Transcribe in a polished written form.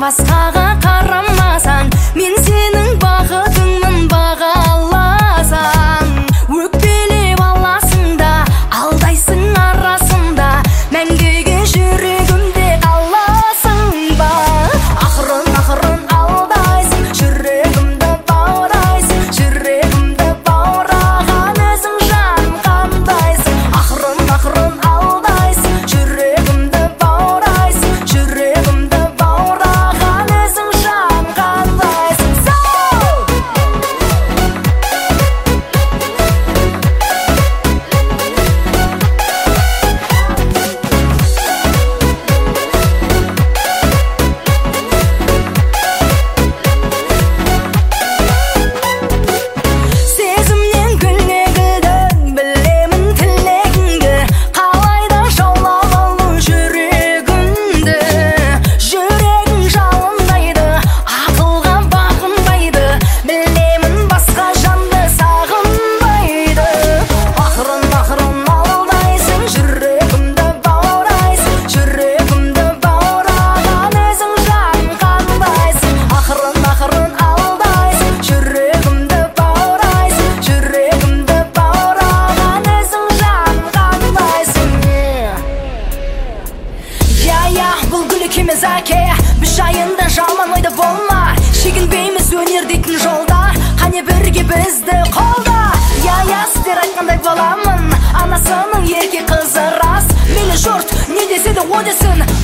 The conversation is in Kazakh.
басқаға қарамасаң, мен сенің бақытыңмын бағаласаң. Өкпелеп аласың да, алдайсың арасында, мәңгіге жүрегімде қаласың ба? Ақырын алдайсың, жүрегімді баурайсың, жүрегімді баураған өзің жан қандайсың. Ақырын алдайсың, жүрегімді баурайсың, жүрегімді баураған өзің жан қандайсың. Сезімнен гүлдедің, білемін тілегіңді, қалайда жаулап алу жүрегіңді. Жүрегің жалындайды, ақылға бағынбайды, білемін басқа жанды сағынбайды. Ақырын алдайсың, жүрегімді баурайсың, жүрегімді баураған өзің жан қандайсың. Ақырын алдайсың, жүрегімді баурайсың, жүрегімді баураған өзің жан қандайсың. Бұл гүлік емес әке, біз жайында жаман ойда болма. Шегінбейміз өнер дейтін жолда, қане бірге бізді қолда. Сіздер айтқандай боламын, анасының ерке қызы рас. Мені жұрт не десе де о десін,